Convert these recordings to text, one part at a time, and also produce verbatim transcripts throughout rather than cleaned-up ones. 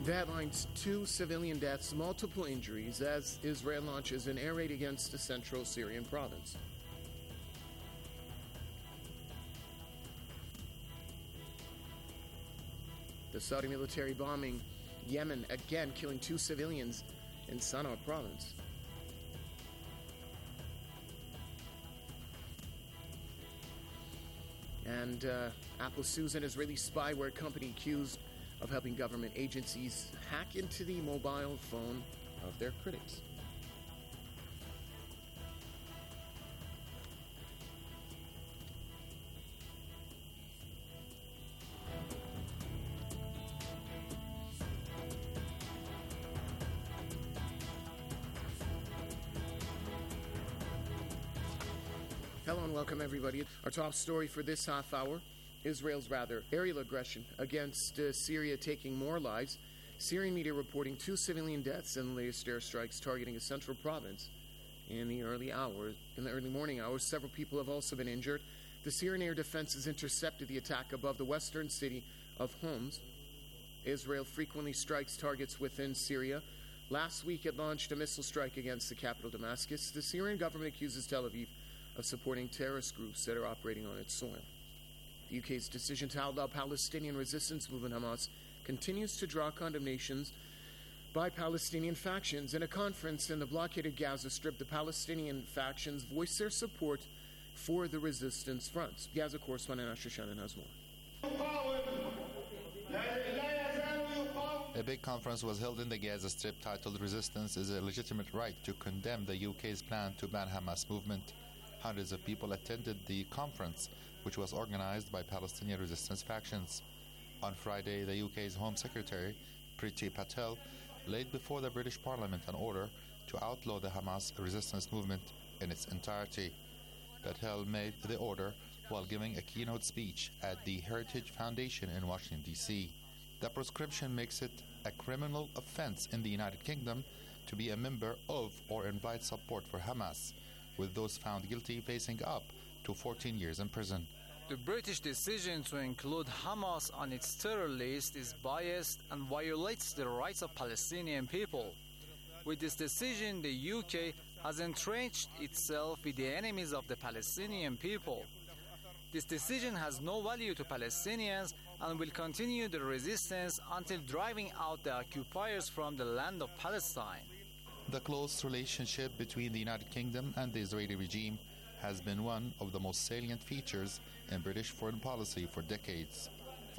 The headlines: two civilian deaths, multiple injuries as Israel launches an air raid against a central Syrian province. The Saudi military bombing Yemen, again killing two civilians in Sana'a province. And uh, Apple sues an Israeli spyware company accused of helping government agencies hack into the mobile phone of their critics. Hello and welcome, everybody. Our top story for this half hour: Israel's rather aerial aggression against uh, Syria taking more lives. Syrian media reporting two civilian deaths in the latest airstrikes targeting a central province. In the early hours, in the early morning hours, several people have also been injured. The Syrian air defenses intercepted the attack above the western city of Homs. Israel frequently strikes targets within Syria. Last week, it launched a missile strike against the capital, Damascus. The Syrian government accuses Tel Aviv of supporting terrorist groups that are operating on its soil. The U K's decision to outlaw Palestinian resistance movement Hamas continues to draw condemnations by Palestinian factions. In a conference in the blockaded Gaza Strip, the Palestinian factions voiced their support for the resistance fronts. Gaza correspondent Asher Shannon has more. A big conference was held in the Gaza Strip titled "Resistance is a Legitimate Right" to condemn the U K's plan to ban Hamas movement. Hundreds of people attended the conference, which was organized by Palestinian resistance factions. On Friday, the U K's Home Secretary, Priti Patel, laid before the British Parliament an order to outlaw the Hamas resistance movement in its entirety. Patel made the order while giving a keynote speech at the Heritage Foundation in Washington, D C The prescription makes it a criminal offense in the United Kingdom to be a member of or invite support for Hamas, with those found guilty facing up to fourteen years in prison. The British decision to include Hamas on its terror list is biased and violates the rights of Palestinian people. With this decision, the U K has entrenched itself with the enemies of the Palestinian people. This decision has no value to Palestinians and will continue the resistance until driving out the occupiers from the land of Palestine. The close relationship between the United Kingdom and the Israeli regime has been one of the most salient features in British foreign policy for decades.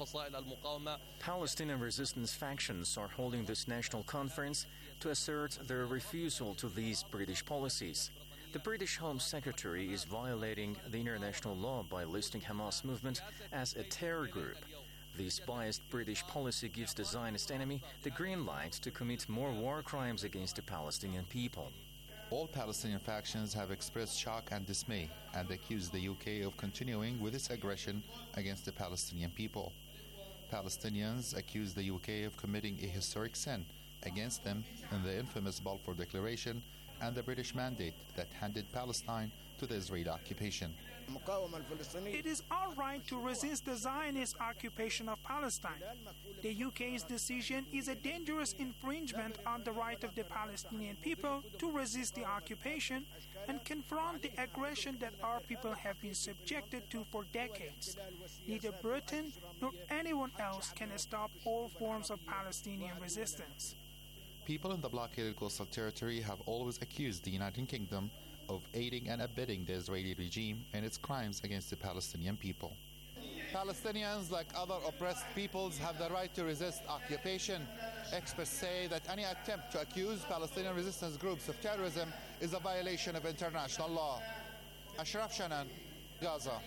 Palestinian resistance factions are holding this national conference to assert their refusal to these British policies. The British Home Secretary is violating the international law by listing Hamas movement as a terror group. This biased British policy gives the Zionist enemy the green light to commit more war crimes against the Palestinian people. All Palestinian factions have expressed shock and dismay and accused the U K of continuing with its aggression against the Palestinian people. Palestinians accuse the U K of committing a historic sin against them in the infamous Balfour Declaration and the British mandate that handed Palestine to the Israeli occupation. It is our right to resist the Zionist occupation of Palestine. The U K's decision is a dangerous infringement on the right of the Palestinian people to resist the occupation and confront the aggression that our people have been subjected to for decades. Neither Britain nor anyone else can stop all forms of Palestinian resistance. People in the blockaded coastal territory have always accused the United Kingdom of aiding and abetting the Israeli regime in its crimes against the Palestinian people. Palestinians, like other oppressed peoples, have the right to resist occupation. Experts say that any attempt to accuse Palestinian resistance groups of terrorism is a violation of international law. Ashraf Shannon, Gaza.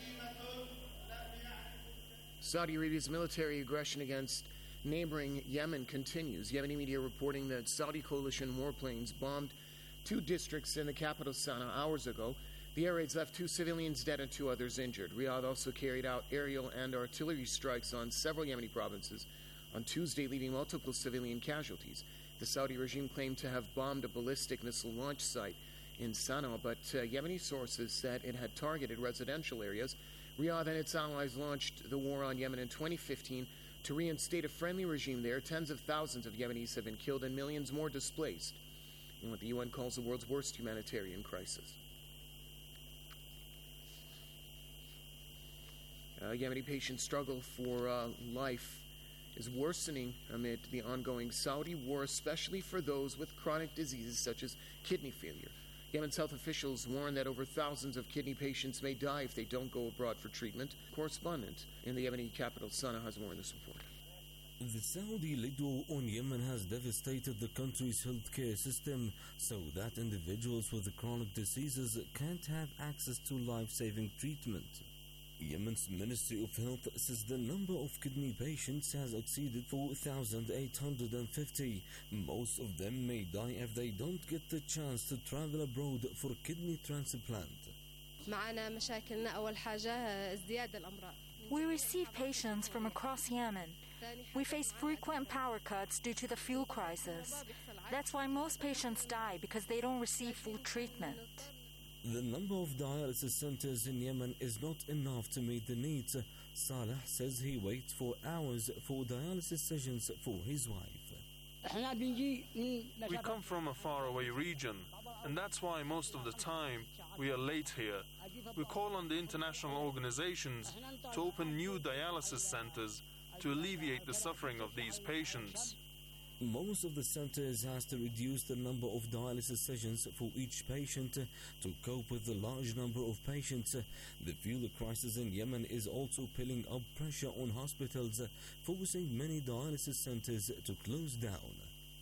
Saudi Arabia's military aggression against neighboring Yemen continues. Yemeni media reporting that Saudi coalition warplanes bombed two districts in the capital Sana'a hours ago. The air raids left two civilians dead and two others injured. Riyadh also carried out aerial and artillery strikes on several Yemeni provinces on Tuesday, leaving multiple civilian casualties. The Saudi regime claimed to have bombed a ballistic missile launch site in Sana'a, but uh, Yemeni sources said it had targeted residential areas. Riyadh and its allies launched the war on Yemen in twenty fifteen To reinstate a friendly regime there, tens of thousands of Yemenis have been killed and millions more displaced in what the U N calls the world's worst humanitarian crisis. Uh, Yemeni patients' struggle for uh, life is worsening amid the ongoing Saudi war, especially for those with chronic diseases such as kidney failure. Yemen's health officials warn that over thousands of kidney patients may die if they don't go abroad for treatment. Correspondent in the Yemeni capital, Sana, has more in this report. The Saudi-led war on Yemen has devastated the country's healthcare system so that individuals with chronic diseases can't have access to life-saving treatment. Yemen's Ministry of Health says the number of kidney patients has exceeded four thousand eight hundred fifty. Most of them may die if they don't get the chance to travel abroad for kidney transplant. We receive patients from across Yemen. We face frequent power cuts due to the fuel crisis. That's why most patients die, because they don't receive full treatment. The number of dialysis centers in Yemen is not enough to meet the needs. Saleh says he waits for hours for dialysis sessions for his wife. We come from a faraway region, and that's why most of the time we are late here. We call on the international organizations to open new dialysis centers to alleviate the suffering of these patients. Most of the centers has to reduce the number of dialysis sessions for each patient to cope with the large number of patients. The fuel crisis in Yemen is also piling up pressure on hospitals, forcing many dialysis centers to close down.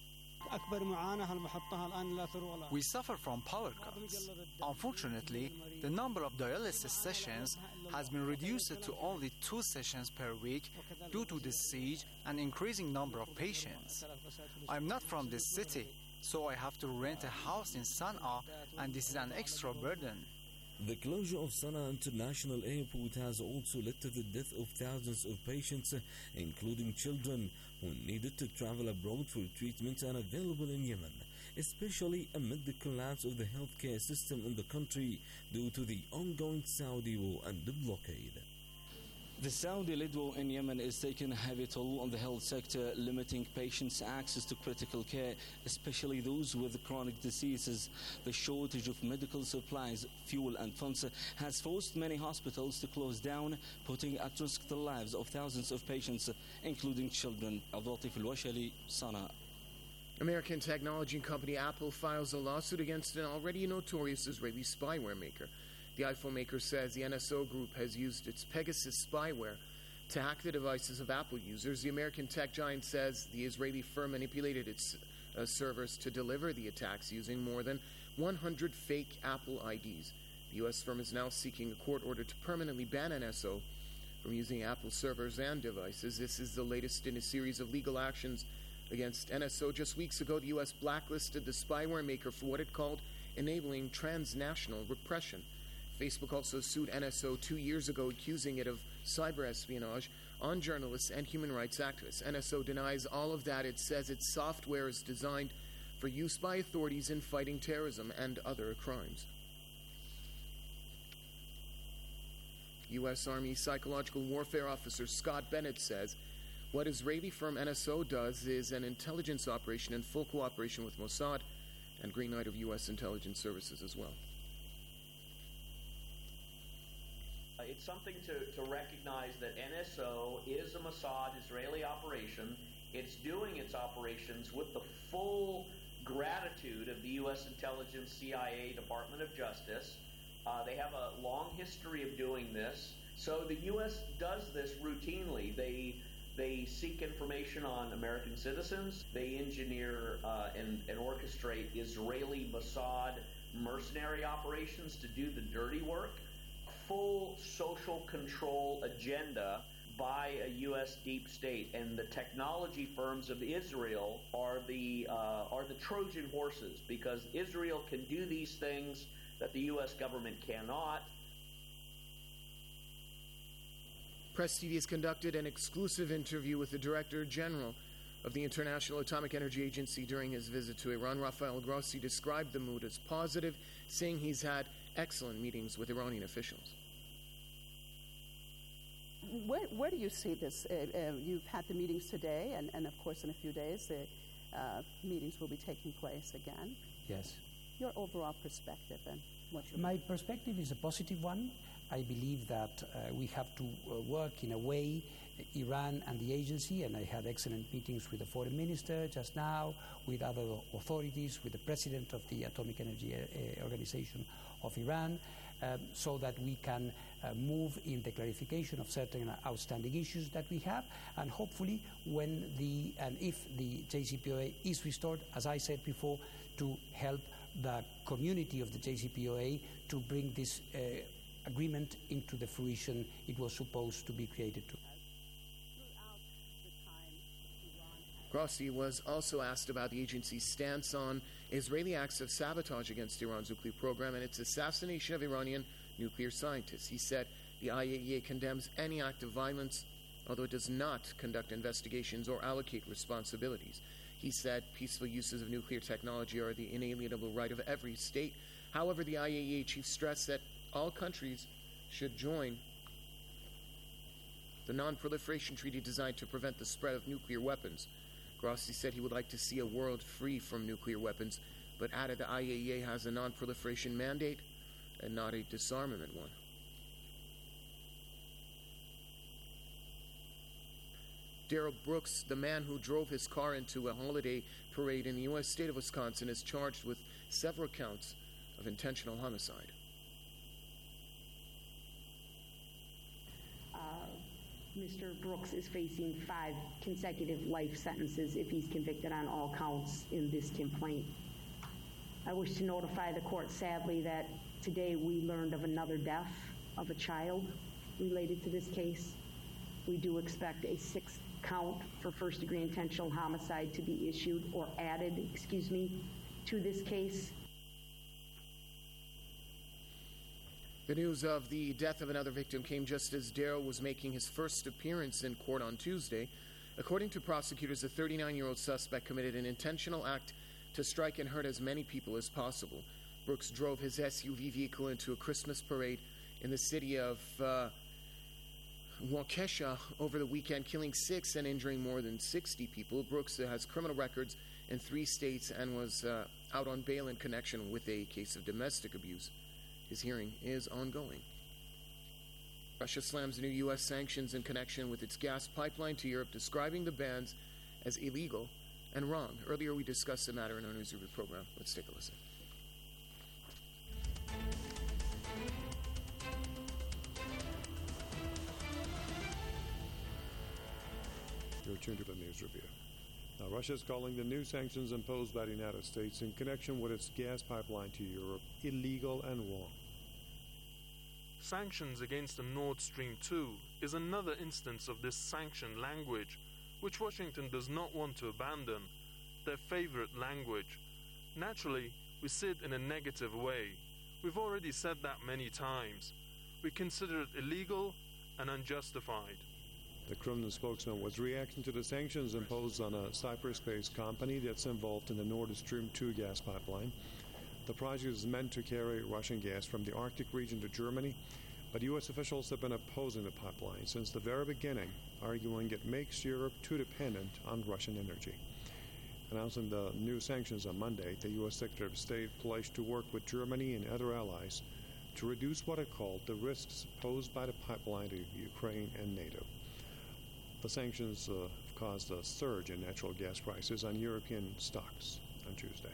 We suffer from power cuts. Unfortunately, the number of dialysis sessions has been reduced to only two sessions per week due to the siege and increasing number of patients. I'm not from this city, so I have to rent a house in Sana'a, and this is an extra burden. The closure of Sana'a International Airport has also led to the death of thousands of patients, including children, who needed to travel abroad for treatment and available in Yemen, especially amid the collapse of the healthcare system in the country due to the ongoing Saudi war and the blockade. The Saudi-led war in Yemen is taking a heavy toll on the health sector, limiting patients' access to critical care, especially those with chronic diseases. The shortage of medical supplies, fuel and funds has forced many hospitals to close down, putting at risk the lives of thousands of patients, including children. Abdulatif Al-Washali, Sana. American technology company Apple files a lawsuit against an already notorious Israeli spyware maker. The iPhone maker says the N S O group has used its Pegasus spyware to hack the devices of Apple users. The American tech giant says the Israeli firm manipulated its uh, servers to deliver the attacks using more than one hundred fake Apple I Ds. The U S firm is now seeking a court order to permanently ban N S O from using Apple servers and devices. This is the latest in a series of legal actions against N S O. Just weeks ago, the U S blacklisted the spyware maker for what it called enabling transnational repression. Facebook also sued N S O two years ago, accusing it of cyber espionage on journalists and human rights activists. N S O denies all of that. It says its software is designed for use by authorities in fighting terrorism and other crimes. U S Army psychological warfare officer Scott Bennett says what Israeli firm N S O does is an intelligence operation in full cooperation with Mossad and green light of U S intelligence services as well. It's something to, to recognize that N S O is a Mossad Israeli operation. It's doing its operations with the full gratitude of the U S intelligence, C I A, Department of Justice. Uh, they have a long history of doing this. So the U S does this routinely. They they seek information on American citizens. They engineer uh, and, and orchestrate Israeli Mossad mercenary operations to do the dirty work. Full social control agenda by a U S deep state, and the technology firms of Israel are the uh, are the Trojan horses, because Israel can do these things that the U S government cannot. Press T V has conducted an exclusive interview with the Director General of the International Atomic Energy Agency during his visit to Iran. Rafael Grossi described the mood as positive, saying he's had excellent meetings with Iranian officials. where, where do you see this? Uh, uh, you've had the meetings today, and, and of course in a few days the uh, meetings will be taking place again. Yes. Your overall perspective and what you My perspective is a positive one. I believe that uh, we have to uh, work in a way, uh, Iran and the agency, and I had excellent meetings with the foreign minister just now, with other authorities, with the president of the Atomic Energy uh, Organization of Iran, um, so that we can uh, move in the clarification of certain outstanding issues that we have, and hopefully when the, and if the J C P O A is restored, as I said before, to help the community of the J C P O A to bring this uh, agreement into the fruition it was supposed to be created to. Grossi was also asked about the agency's stance on Israeli acts of sabotage against Iran's nuclear program and its assassination of Iranian nuclear scientists. He said the I A E A condemns any act of violence, although it does not conduct investigations or allocate responsibilities. He said peaceful uses of nuclear technology are the inalienable right of every state. However, the I A E A chief stressed that all countries should join the Non-Proliferation Treaty designed to prevent the spread of nuclear weapons. Grossi said he would like to see a world free from nuclear weapons, but added the I A E A has a non-proliferation mandate and not a disarmament one. Darrell Brooks, the man who drove his car into a holiday parade in the U S state of Wisconsin, is charged with several counts of intentional homicide. Mister Brooks is facing five consecutive life sentences if he's convicted on all counts in this complaint. I wish to notify the court, sadly, that today we learned of another death of a child related to this case. We do expect a sixth count for first-degree intentional homicide to be issued or added, excuse me, to this case. The news of the death of another victim came just as Darrell was making his first appearance in court on Tuesday. According to prosecutors, the thirty-nine-year-old suspect committed an intentional act to strike and hurt as many people as possible. Brooks drove his S U V vehicle into a Christmas parade in the city of uh, Waukesha over the weekend, killing six and injuring more than sixty people. Brooks has criminal records in three states and was uh, out on bail in connection with a case of domestic abuse. His hearing is ongoing. Russia slams new U S sanctions in connection with its gas pipeline to Europe, describing the bans as illegal and wrong. Earlier, we discussed the matter in our News Review program. Let's take a listen. You're tuned to the News Review. Now, Russia is calling the new sanctions imposed by the United States in connection with its gas pipeline to Europe illegal and wrong. Sanctions against the Nord Stream two is another instance of this sanction language, which Washington does not want to abandon, their favorite language. Naturally, we see it in a negative way. We've already said that many times. We consider it illegal and unjustified. The Kremlin spokesman was reacting to the sanctions imposed on a Cyprus-based company that's involved in the Nord Stream two gas pipeline. The project is meant to carry Russian gas from the Arctic region to Germany, but U S officials have been opposing the pipeline since the very beginning, arguing it makes Europe too dependent on Russian energy. Announcing the new sanctions on Monday, the U S Secretary of State pledged to work with Germany and other allies to reduce what it called the risks posed by the pipeline to Ukraine and NATO. The sanctions uh, have caused a surge in natural gas prices on European stocks on Tuesday.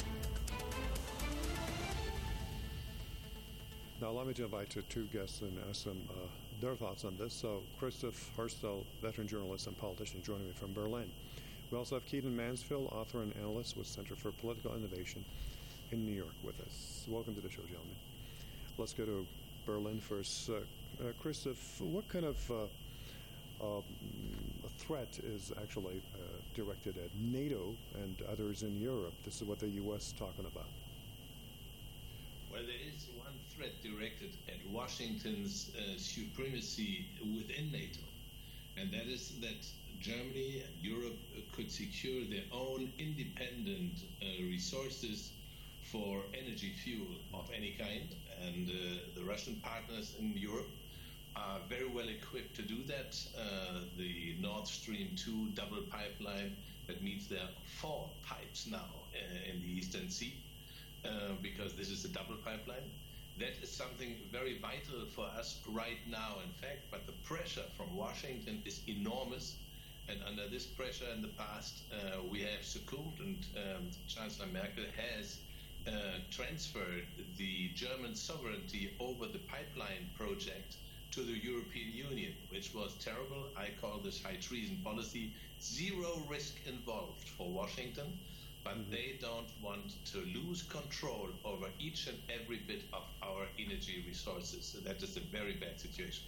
Now, allow me to invite two, two guests and ask them uh, their thoughts on this. So, Christoph Herstel, veteran journalist and politician, joining me from Berlin. We also have Keaton Mansfield, author and analyst with Center for Political Innovation in New York, with us. Welcome to the show, gentlemen. Let's go to Berlin first. Uh, uh, Christoph, what kind of uh, uh, threat is actually uh, directed at NATO and others in Europe? This is what the U S is talking about. Well, there is one threat directed at Washington's uh, supremacy within NATO, and that is that Germany and Europe uh, could secure their own independent uh, resources for energy fuel of any kind, and uh, the Russian partners in Europe are very well equipped to do that. Uh, the Nord Stream two double pipeline, that means there are four pipes now uh, in the Eastern Sea, uh, because this is a double pipeline. That is something very vital for us right now, in fact, but the pressure from Washington is enormous. And under this pressure in the past, uh, we have succumbed, and um, Chancellor Merkel has uh, transferred the German sovereignty over the pipeline project to the European Union, which was terrible. I call this high treason policy. Zero risk involved for Washington, but mm-hmm. they don't want to lose control over each and every bit of our energy resources. So that is a very bad situation.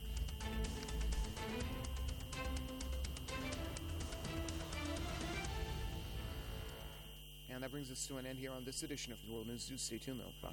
And that brings us to an end here on this edition of World News. Do stay tuned, though. Bye.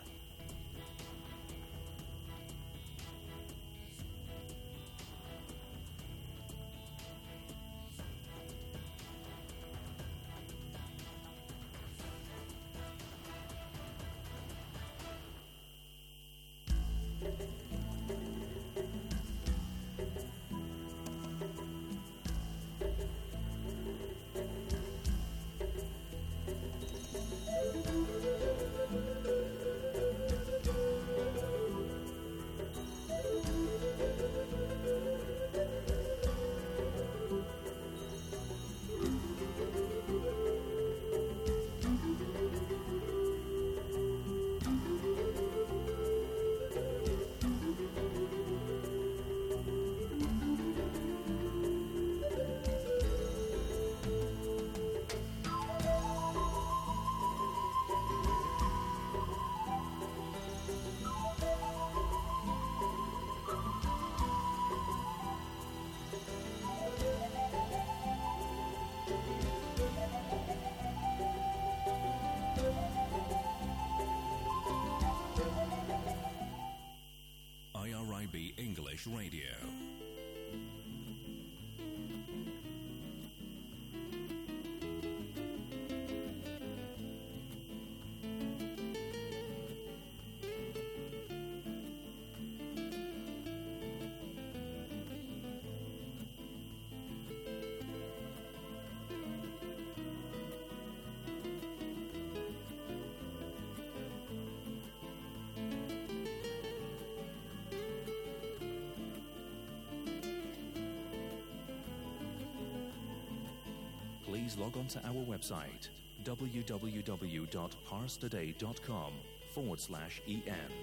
English Radio. Please log on to our website, www.parstoday.com forward slash EN.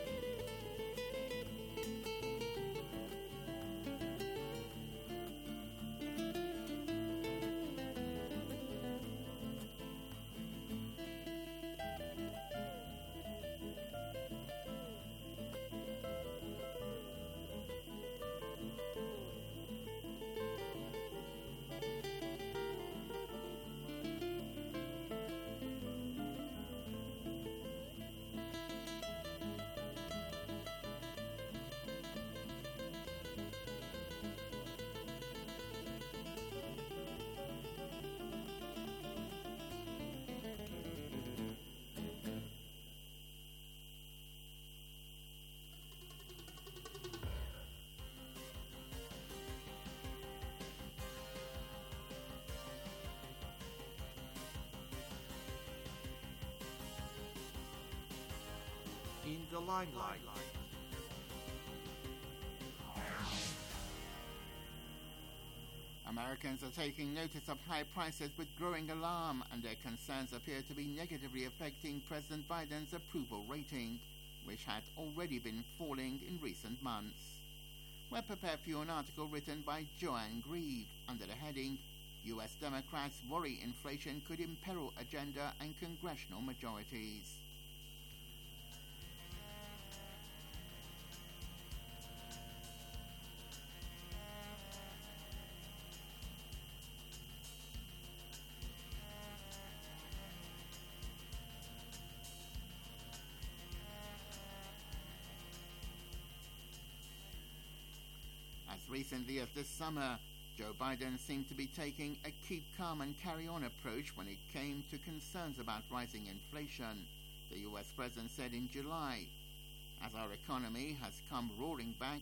In the limelight. Americans are taking notice of high prices with growing alarm, and their concerns appear to be negatively affecting President Biden's approval rating, which had already been falling in recent months. We're prepared for you an article written by Joanne Grieve under the heading, U S Democrats worry inflation could imperil agenda and congressional majorities. As recently as this summer, Joe Biden seemed to be taking a keep calm and carry on approach when it came to concerns about rising inflation, the U S president said in July. As our economy has come roaring back,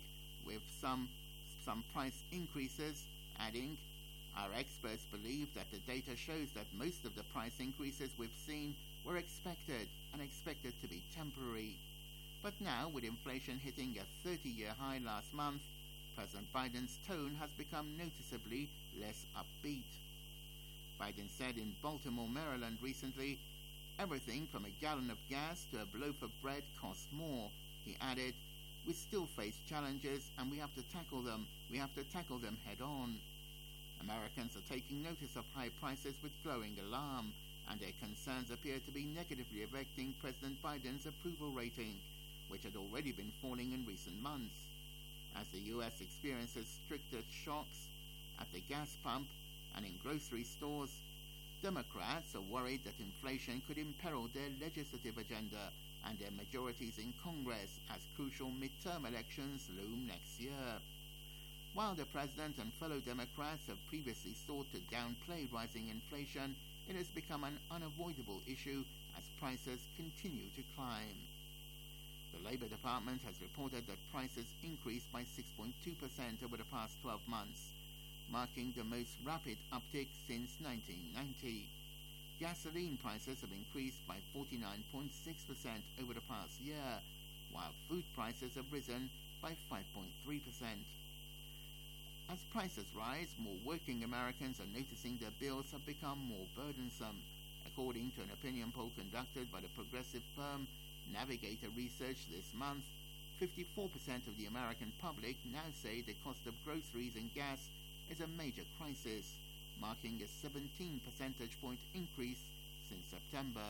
with some, some price increases, adding, "Our experts believe that the data shows that most of the price increases we've seen were expected and expected to be temporary. But now, with inflation hitting a thirty-year high last month, President Biden's tone has become noticeably less upbeat." Biden said in Baltimore, Maryland recently, "Everything from a gallon of gas to a loaf of bread costs more." He added, "We still face challenges and we have to tackle them. We have to tackle them head on." Americans are taking notice of high prices with growing alarm, and their concerns appear to be negatively affecting President Biden's approval rating, which had already been falling in recent months. As the U S experiences stricter shocks at the gas pump and in grocery stores, Democrats are worried that inflation could imperil their legislative agenda and their majorities in Congress as crucial midterm elections loom next year. While the president and fellow Democrats have previously sought to downplay rising inflation, it has become an unavoidable issue as prices continue to climb. The Labor Department has reported that prices increased by six point two percent over the past twelve months, marking the most rapid uptick since nineteen ninety. Gasoline prices have increased by forty-nine point six percent over the past year, while food prices have risen by five point three percent. As prices rise, more working Americans are noticing their bills have become more burdensome. According to an opinion poll conducted by the progressive firm Navigator Research this month, fifty-four percent of the American public now say the cost of groceries and gas is a major crisis, marking a seventeen percentage point increase since September.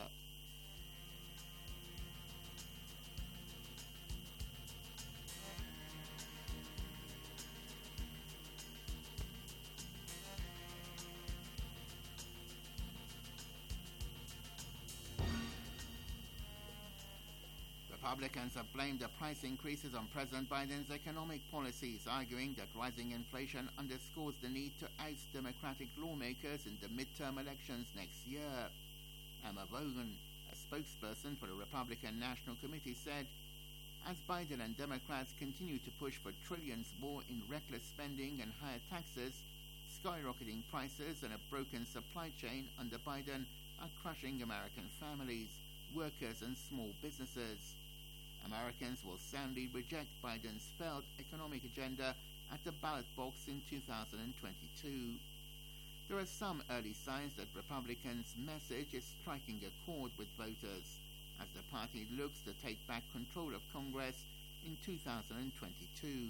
Republicans have blamed the price increases on President Biden's economic policies, arguing that rising inflation underscores the need to oust Democratic lawmakers in the midterm elections next year. Emma Vaughan, a spokesperson for the Republican National Committee, said, "As Biden and Democrats continue to push for trillions more in reckless spending and higher taxes, skyrocketing prices and a broken supply chain under Biden are crushing American families, workers and small businesses. Americans will soundly reject Biden's failed economic agenda at the ballot box in two thousand twenty-two. There are some early signs that Republicans' message is striking a chord with voters, as the party looks to take back control of Congress in two thousand twenty-two.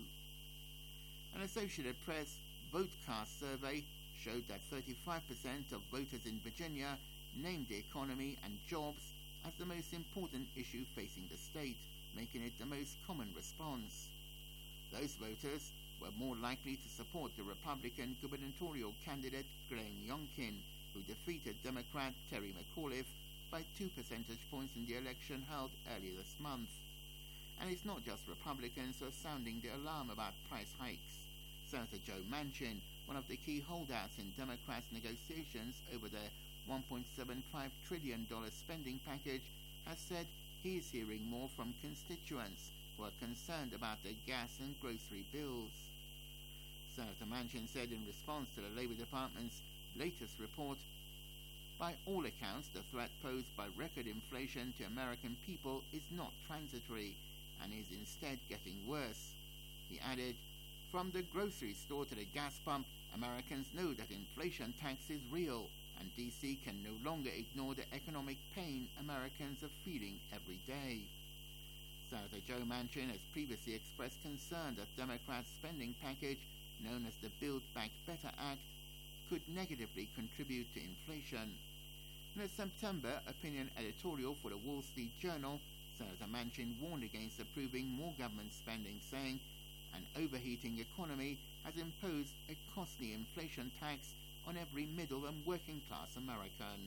An Associated Press VoteCast survey showed that thirty-five percent of voters in Virginia named the economy and jobs as the most important issue facing the state, making it the most common response. Those voters were more likely to support the Republican gubernatorial candidate Glenn Youngkin, who defeated Democrat Terry McAuliffe by two percentage points in the election held earlier this month. And it's not just Republicans who are sounding the alarm about price hikes. Senator Joe Manchin, one of the key holdouts in Democrats' negotiations over their one point seven five trillion dollars spending package, has said he is hearing more from constituents who are concerned about their gas and grocery bills. Senator Manchin said in response to the Labor Department's latest report, "By all accounts, the threat posed by record inflation to American people is not transitory and is instead getting worse." He added, "From the grocery store to the gas pump, Americans know that inflation tax is real, and D C can no longer ignore the economic pain Americans are feeling every day." Senator Joe Manchin has previously expressed concern that Democrats' spending package, known as the Build Back Better Act, could negatively contribute to inflation. In a September opinion editorial for the Wall Street Journal, Senator Manchin warned against approving more government spending, saying, "An overheating economy has imposed a costly inflation tax on every middle and working class American."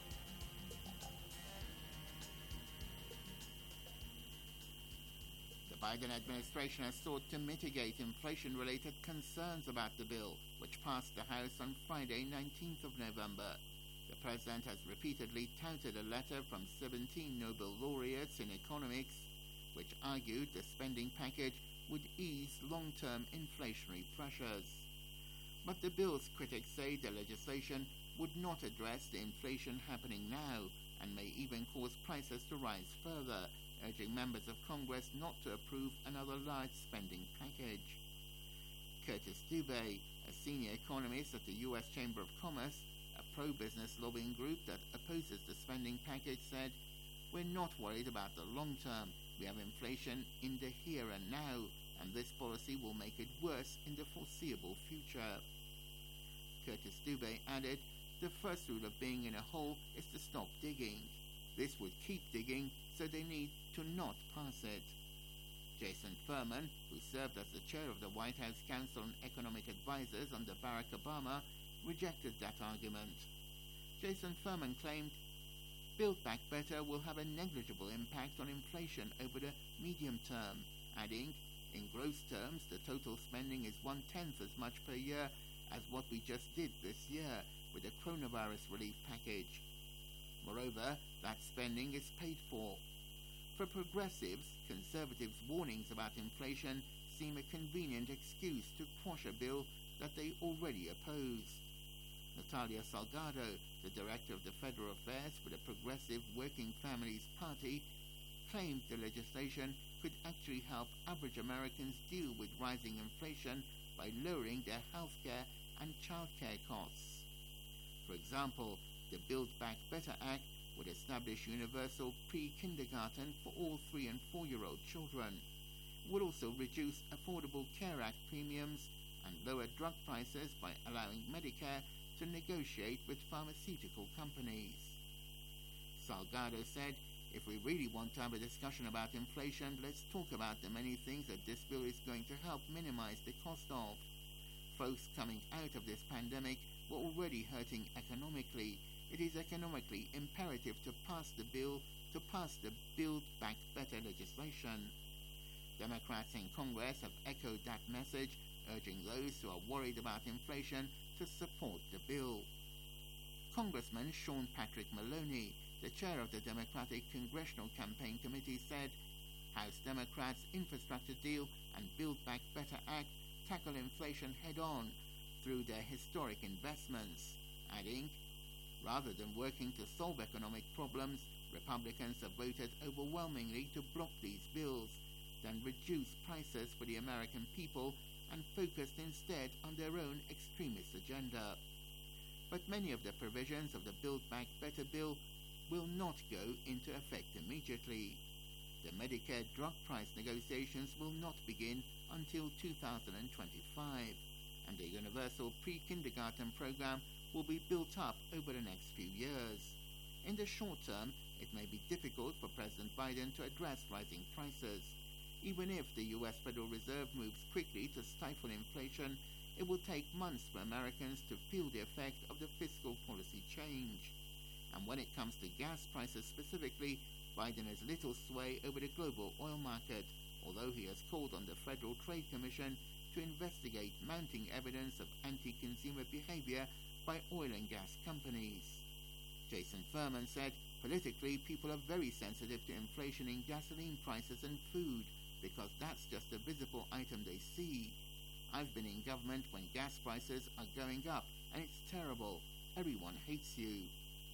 The The Biden administration has sought to mitigate inflation-related concerns about the bill, which passed the House on Friday, nineteenth of November. The president has repeatedly touted a letter from seventeen Nobel laureates in economics, which argued the spending package would ease long-term inflationary pressures. But the bill's critics say the legislation would not address the inflation happening now and may even cause prices to rise further, urging members of Congress not to approve another large spending package. Curtis Dubé, a senior economist at the U S Chamber of Commerce, a pro-business lobbying group that opposes the spending package, said, "We're not worried about the long term. We have inflation in the here and now, and this policy will make it worse in the foreseeable future." Curtis Dubé added, "The first rule of being in a hole is to stop digging. This would keep digging, so they need to not pass it." Jason Furman, who served as the chair of the White House Council on Economic Advisers under Barack Obama, rejected that argument. Jason Furman claimed, "Build Back Better will have a negligible impact on inflation over the medium term," adding, "In gross terms, the total spending is one-tenth as much per year as what we just did this year with the coronavirus relief package. Moreover, that spending is paid for." For progressives, conservatives' warnings about inflation seem a convenient excuse to quash a bill that they already oppose. Natalia Salgado, the director of the Federal Affairs for the Progressive Working Families Party, claimed the legislation could actually help average Americans deal with rising inflation by lowering their healthcare and childcare costs. For example, the Build Back Better Act would establish universal pre-kindergarten for all three- and four-year-old children. It would also reduce Affordable Care Act premiums and lower drug prices by allowing Medicare to negotiate with pharmaceutical companies. Salgado said, "If we really want to have a discussion about inflation, let's talk about the many things that this bill is going to help minimize the cost of. Folks coming out of this pandemic were already hurting economically. It is economically imperative to pass the bill, to pass the Build Back Better legislation." Democrats in Congress have echoed that message, urging those who are worried about inflation to support the bill. Congressman Sean Patrick Maloney, the chair of the Democratic Congressional Campaign Committee, said, "House Democrats' infrastructure deal and Build Back Better Act tackle inflation head-on through their historic investments," adding, "Rather than working to solve economic problems, Republicans have voted overwhelmingly to block these bills, then reduce prices for the American people and focused instead on their own extremist agenda." But many of the provisions of the Build Back Better bill will not go into effect immediately. The Medicare drug price negotiations will not begin until two thousand twenty-five, and the universal pre-kindergarten program will be built up over the next few years. In the short term, it may be difficult for President Biden to address rising prices. Even if the U S Federal Reserve moves quickly to stifle inflation, it will take months for Americans to feel the effect of the fiscal policy change. And when it comes to gas prices specifically, Biden has little sway over the global oil market, although he has called on the Federal Trade Commission to investigate mounting evidence of anti-consumer behavior by oil and gas companies. Jason Furman said, "Politically, people are very sensitive to inflation in gasoline prices and food, because that's just a visible item they see. I've been in government when gas prices are going up, and it's terrible. Everyone hates you."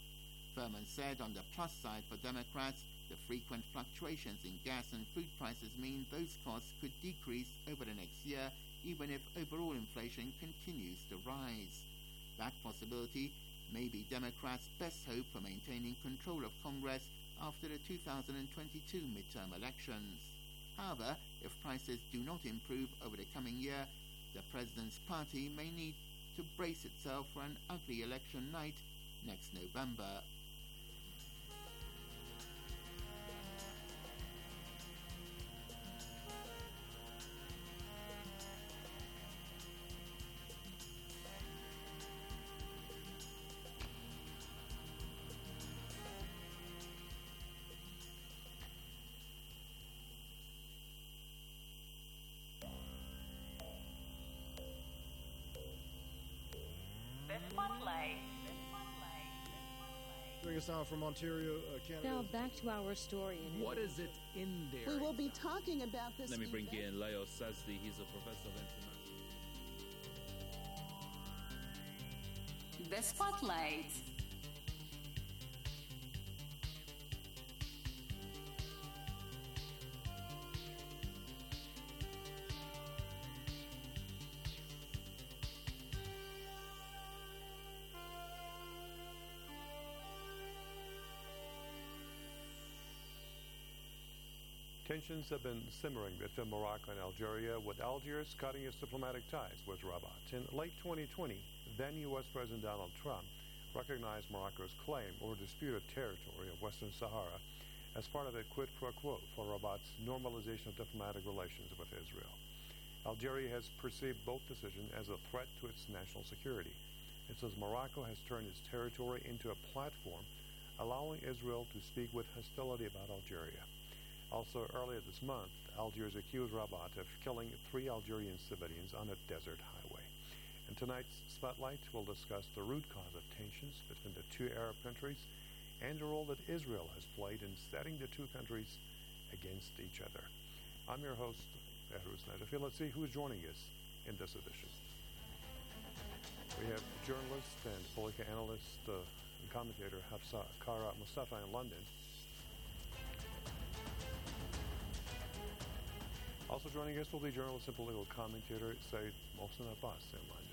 Furman said on the plus side for Democrats, the frequent fluctuations in gas and food prices mean those costs could decrease over the next year, even if overall inflation continues to rise. That possibility may be Democrats' best hope for maintaining control of Congress after the two thousand twenty-two midterm elections. However, if prices do not improve over the coming year, the president's party may need to brace itself for an ugly election night next November. Spotlight. Joining us now from Ontario, uh, Canada. Now back to our story. What is it in there? We will be talking about this. Let me bring event. in Leo Sazdi. He's a professor of international. The Spotlight. Tensions have been simmering between Morocco and Algeria, with Algiers cutting its diplomatic ties with Rabat. In late twenty twenty, then U S President Donald Trump recognized Morocco's claim over disputed territory of Western Sahara as part of a quid pro quo for Rabat's normalization of diplomatic relations with Israel. Algeria has perceived both decisions as a threat to its national security. It says Morocco has turned its territory into a platform, allowing Israel to speak with hostility about Algeria. Also, earlier this month, Algiers accused Rabat of killing three Algerian civilians on a desert highway. In tonight's Spotlight, we'll discuss the root cause of tensions between the two Arab countries and the role that Israel has played in setting the two countries against each other. I'm your host, Behruz Najafi. Let's see who's joining us in this edition. We have journalist and political analyst uh, and commentator Hafsa Kara Mustafa in London. Also joining us will be journalist and political commentator Said Mohsen Abbas in London.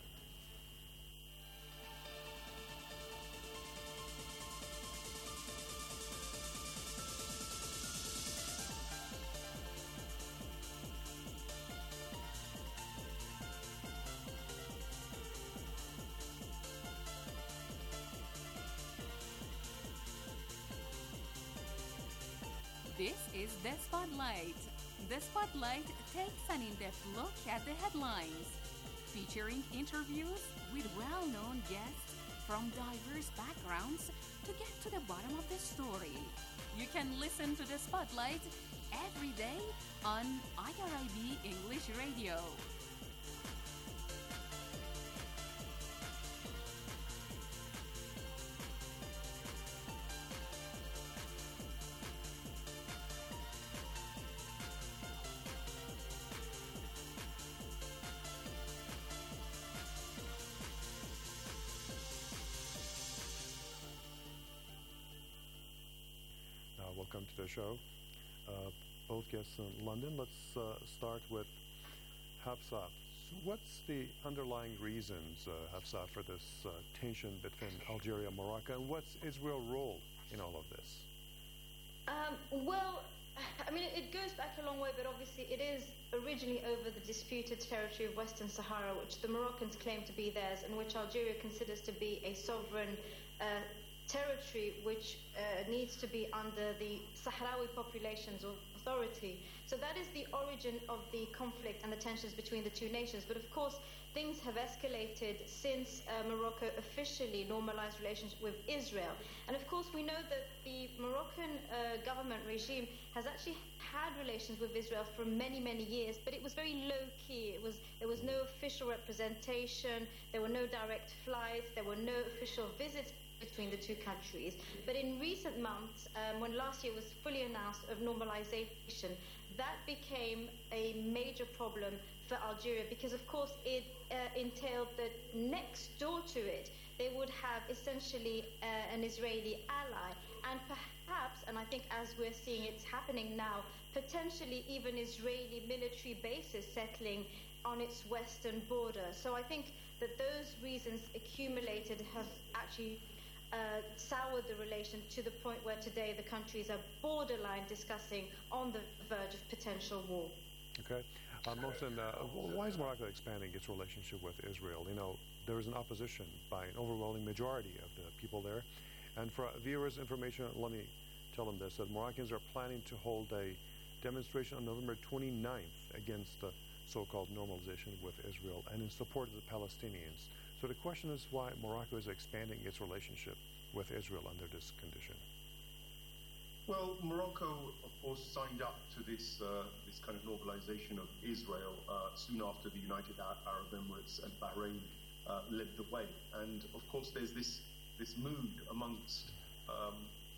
This is The Spotlight. The Spotlight takes an in-depth look at the headlines, featuring interviews with well-known guests from diverse backgrounds to get to the bottom of the story. You can listen to The Spotlight every day on I R I B English Radio. Welcome to the show. Uh, both guests in London. Let's uh, start with Hafsa. So what's the underlying reasons, uh, Hafsa, for this uh, tension between Algeria and Morocco, and what's Israel's role in all of this? Um, well, I mean, it goes back a long way, but obviously it is originally over the disputed territory of Western Sahara, which the Moroccans claim to be theirs, and which Algeria considers to be a sovereign uh, territory which uh, needs to be under the Sahrawi population's authority. So that is the origin of the conflict and the tensions between the two nations. But of course, things have escalated since uh, Morocco officially normalized relations with Israel. And of course, we know that the Moroccan uh, government regime has actually had relations with Israel for many, many years, but it was very low-key. It was, there was no official representation, there were no direct flights, there were no official visits between the two countries. But in recent months, um, when last year was fully announced of normalization, that became a major problem for Algeria, because of course it uh, entailed that next door to it they would have essentially uh, an Israeli ally, and perhaps, and I think as we're seeing it's happening now, potentially even Israeli military bases settling on its western border. So I think that those reasons accumulated have actually Uh, soured the relation to the point where today the countries are borderline discussing on the verge of potential war. Okay. Uh, Mohsen, uh, why is Morocco expanding its relationship with Israel? You know, there is an opposition by an overwhelming majority of the people there. And for viewers' information, let me tell them this, that Moroccans are planning to hold a demonstration on November twenty-ninth against the so-called normalization with Israel and in support of the Palestinians. So the question is why Morocco is expanding its relationship with Israel under this condition. Well, Morocco, of course, signed up to this uh, this kind of normalization of Israel uh, soon after the United Arab Emirates and Bahrain uh, uh, led the way. And of course, there's this this mood amongst um,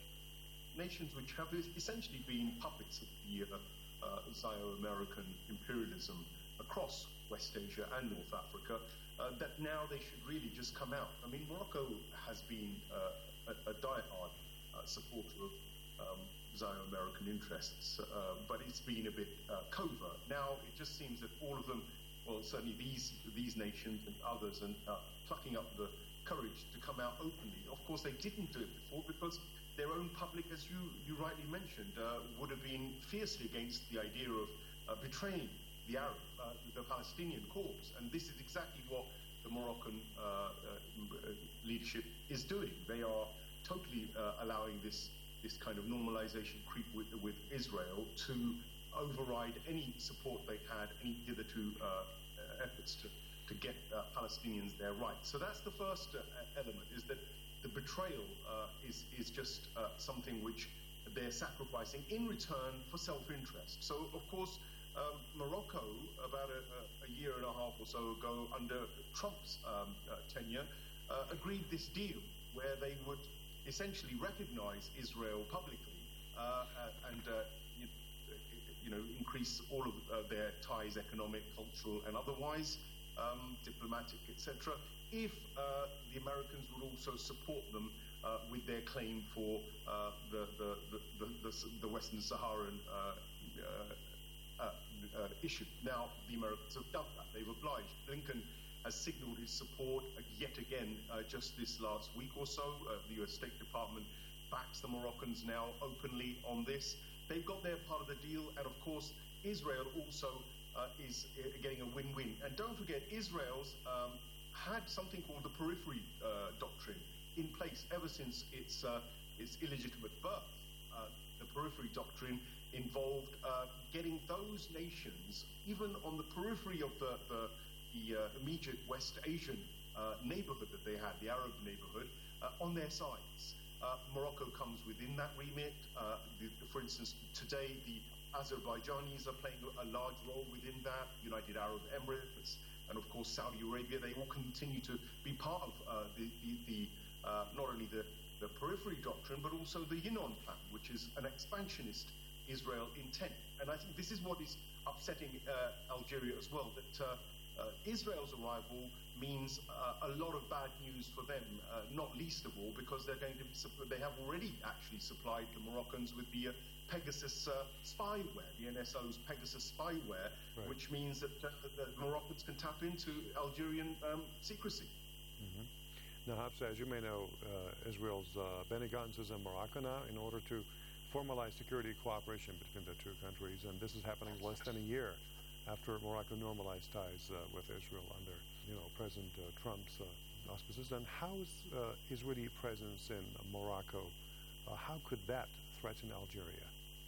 nations which have essentially been puppets of the uh, uh, Zio-American imperialism across West Asia and North Africa, uh, that now they should really just come out. I mean, Morocco has been uh, a, a diehard uh, supporter of um, Zio-American interests, uh, but it's been a bit uh, covert. Now it just seems that all of them, well, certainly these these nations and others, and uh, plucking up the courage to come out openly. Of course, they didn't do it before because their own public, as you, you rightly mentioned, uh, would have been fiercely against the idea of uh, betraying the Arab, uh, the Palestinian cause. And this is exactly what the Moroccan uh, uh, leadership is doing. They are totally uh, allowing this this kind of normalization creep with, with Israel to override any support they've had, any hitherto uh, efforts to, to get uh, Palestinians their rights. So that's the first uh, element, is that the betrayal uh, is, is just uh, something which they're sacrificing in return for self-interest. So, of course, um, Morocco, about a, a year and a half or so ago, under Trump's um, uh, tenure, uh, agreed this deal where they would essentially recognize Israel publicly uh, and uh, you, you know, increase all of uh, their ties, economic, cultural, and otherwise, um, diplomatic, et cetera, if uh, the Americans would also support them uh, with their claim for uh, the, the, the, the, the Western Saharan uh, uh, uh, uh, issue. Now, the Americans have done that. They've obliged. Blinken has signaled his support uh, yet again uh, just this last week or so. Uh, the U S State Department backs the Moroccans now openly on this. They've got their part of the deal, and of course, Israel also uh, is uh, getting a win-win. And don't forget, Israel's um, had something called the periphery uh, doctrine in place ever since its, uh, its illegitimate birth. Uh, the periphery doctrine involved uh, getting those nations, even on the periphery of the, the the uh, immediate West Asian uh, neighborhood that they had, the Arab neighborhood, uh, on their sides. Uh, Morocco comes within that remit. Uh, the, for instance, today the Azerbaijanis are playing a large role within that, United Arab Emirates, and of course Saudi Arabia. They all continue to be part of uh, the, the, the uh, not only the, the periphery doctrine, but also the Yinon plan, which is an expansionist Israel intent. And I think this is what is upsetting uh, Algeria as well, that uh, Uh, Israel's arrival means uh, a lot of bad news for them, uh, not least of all because they're going to be, they have already actually supplied the Moroccans with the uh, Pegasus uh, spyware, the N S O's Pegasus spyware, right. which means that uh, the Moroccans can tap into Algerian um, secrecy. Mm-hmm. Now, Hafsa, as you may know, uh, Israel's uh, Benny Gantz is in Morocco now in order to formalize security cooperation between the two countries, and this is happening less than a year after Morocco normalized ties uh, with Israel under, you know, President uh, Trump's uh, auspices. And how is uh, Israeli presence in uh, Morocco, uh, how could that threaten Algeria?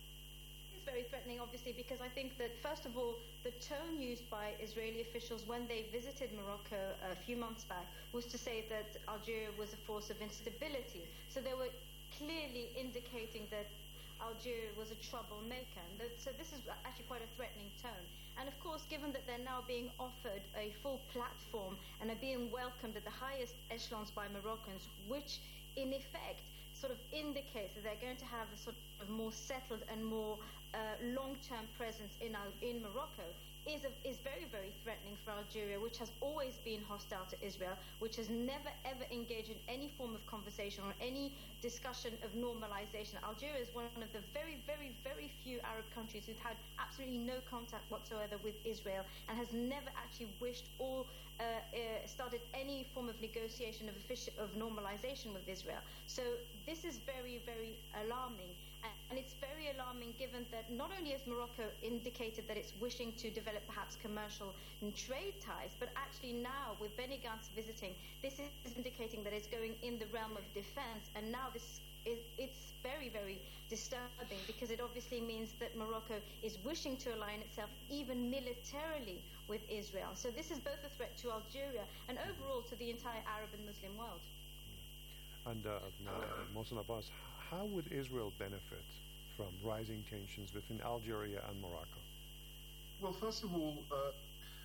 It's very threatening, obviously, because I think that, first of all, the tone used by Israeli officials when they visited Morocco a few months back was to say that Algeria was a force of instability. So they were clearly indicating that Algeria was a troublemaker. And that, so this is actually quite a threatening tone. And of course, given that they're now being offered a full platform and are being welcomed at the highest echelons by Moroccans, which in effect sort of indicates that they're going to have a sort of more settled and more uh, long-term presence in, in Morocco, is, a, is very, very threatening for Algeria, which has always been hostile to Israel, which has never, ever engaged in any form of conversation or any discussion of normalization. Algeria is one of the very, very, very few Arab countries who've had absolutely no contact whatsoever with Israel and has never actually wished or uh, uh, started any form of negotiation of, offici- of normalization with Israel. So this is very, very alarming. And it's very alarming given that not only has Morocco indicated that it's wishing to develop perhaps commercial and trade ties, but actually now with Benny Gantz visiting, this is indicating that it's going in the realm of defense. And now this is, it's very, very disturbing because it obviously means that Morocco is wishing to align itself even militarily with Israel. So this is both a threat to Algeria and overall to the entire Arab and Muslim world. And uh, uh, Mohsen Abbas, how would Israel benefit from rising tensions between Algeria and Morocco? Well, first of all, uh,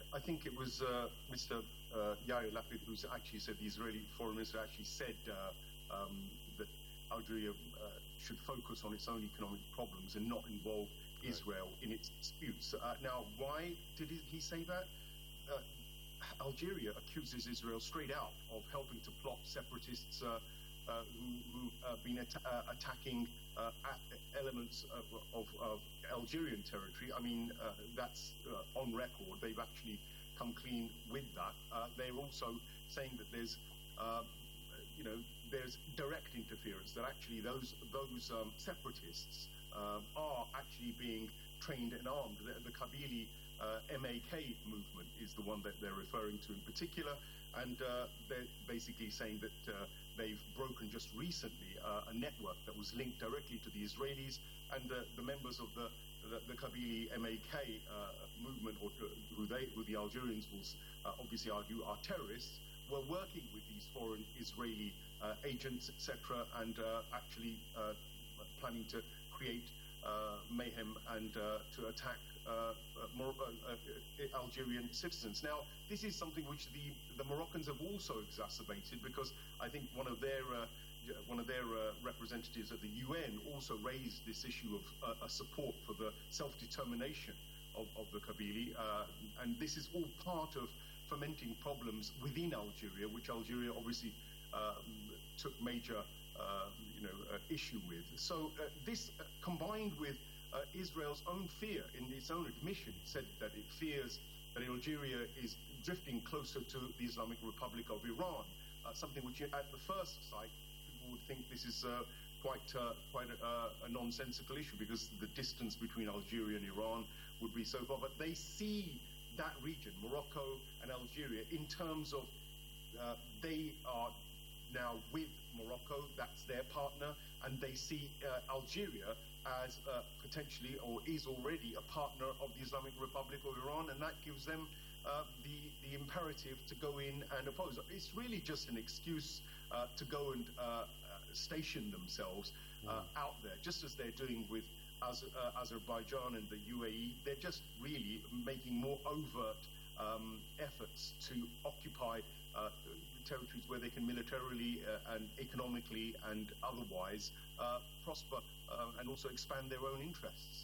I think it was uh, Mister Uh, Yair Lapid who actually said, the Israeli foreign minister actually said uh, um, that Algeria uh, should focus on its own economic problems and not involve right. Israel in its disputes. Uh, now, why did he say that? Uh, Algeria accuses Israel straight out of helping to plot separatists uh, uh, who have been at- uh, attacking uh, elements of, of, of Algerian territory. I mean, uh, that's uh, on record. They've actually come clean with that. Uh, they're also saying that there's, uh, you know, there's direct interference, that actually those those um, separatists uh, are actually being trained and armed. The, the Kabyle uh, M A K movement is the one that they're referring to in particular, and uh, they're basically saying that uh, they've broken just recently uh, a network that was linked directly to the Israelis, and uh, the members of the the, the Kabyle M A K uh, movement, or uh, who they who the Algerians will uh, obviously argue are terrorists, were working with these foreign Israeli uh, agents, et cetera, and uh, actually uh, planning to create uh, mayhem and uh, to attack uh, uh, Mor- uh, uh, Algerian citizens. Now, this is something which the, the Moroccans have also exacerbated, because I think one of their uh, one of their uh, representatives at the U N also raised this issue of uh, a support for the self-determination of, of the Kabyle, uh, and this is all part of fomenting problems within Algeria, which Algeria obviously uh, took major uh, you know, uh, issue with. So uh, this uh, combined with uh, Israel's own fear, in its own admission, it said that it fears that Algeria is drifting closer to the Islamic Republic of Iran, uh, something which at the first sight people would think this is uh, quite uh, quite a, a nonsensical issue, because the distance between Algeria and Iran would be so far. But they see that region, Morocco and Algeria, in terms of uh, they are now with Morocco, that's their partner, and they see uh, Algeria as uh, potentially, or is already, a partner of the Islamic Republic of Iran, and that gives them uh, the, the imperative to go in and oppose. It's really just an excuse uh, to go and uh, station themselves uh, mm. out there, just as they're doing with Az- uh, Azerbaijan and the U A E. They're just really making more overt um, efforts to occupy uh, territories where they can militarily uh, and economically and otherwise uh, prosper uh, and also expand their own interests.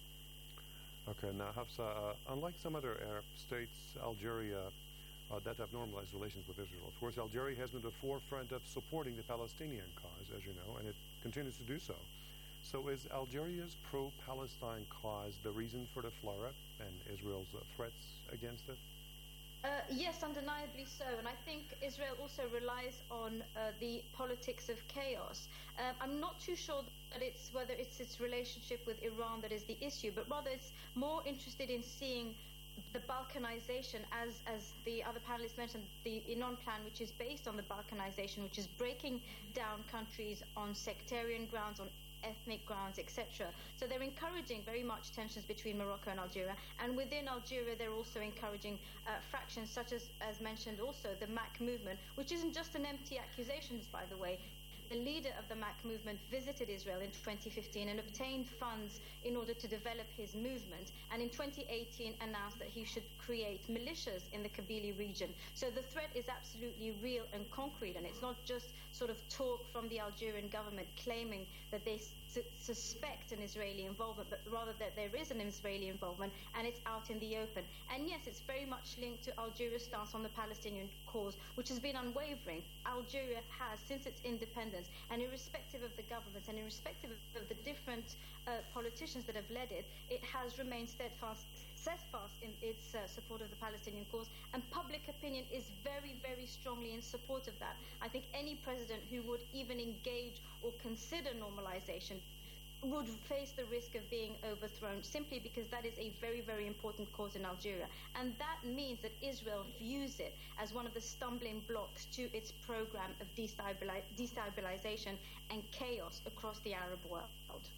Okay, now Hafsa, uh, unlike some other Arab states, Algeria uh, that have normalized relations with Israel, of course, Algeria has been at the forefront of supporting the Palestinian cause, as you know, and it continues to do so. So is Algeria's pro-Palestine cause the reason for the flare-up and Israel's uh, threats against it? Uh, yes, undeniably so. And I think Israel also relies on uh, the politics of chaos. Um, I'm not too sure that it's whether it's its relationship with Iran that is the issue, but rather it's more interested in seeing the Balkanization, as as the other panelists mentioned, the Iran plan, which is based on the Balkanization, which is breaking down countries on sectarian grounds, on ethnic grounds, et cetera. So they're encouraging very much tensions between Morocco and Algeria, and within Algeria they're also encouraging uh, fractions such as, as mentioned also, the M A C movement, which isn't just an empty accusations, by the way. The leader of the M A C movement visited Israel in twenty fifteen and obtained funds in order to develop his movement, and in twenty eighteen announced that he should create militias in the Kabyle region. So the threat is absolutely real and concrete, and it's not just sort of talk from the Algerian government claiming that they su- suspect an Israeli involvement, but rather that there is an Israeli involvement and it's out in the open. And yes, it's very much linked to Algeria's stance on the Palestinian cause, which has been unwavering. Algeria has, since its independence, and irrespective of the governments and irrespective of the different uh, politicians that have led it, it has remained steadfast steadfast in its uh, support of the Palestinian cause, and public opinion is very, very strongly in support of that. I think any president who would even engage or consider normalization would face the risk of being overthrown, simply because that is a very, very important cause in Algeria. And that means that Israel views it as one of the stumbling blocks to its program of destabilize, destabilization and chaos across the Arab world.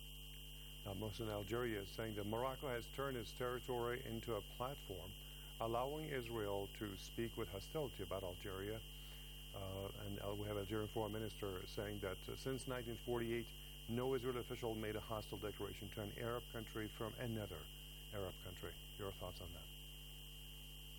Now, Mohsen, Algeria is saying that Morocco has turned its territory into a platform, allowing Israel to speak with hostility about Algeria. Uh, and uh, we have Algerian foreign minister saying that uh, since nineteen forty-eight, no Israeli official made a hostile declaration to an Arab country from another Arab country. Your thoughts on that?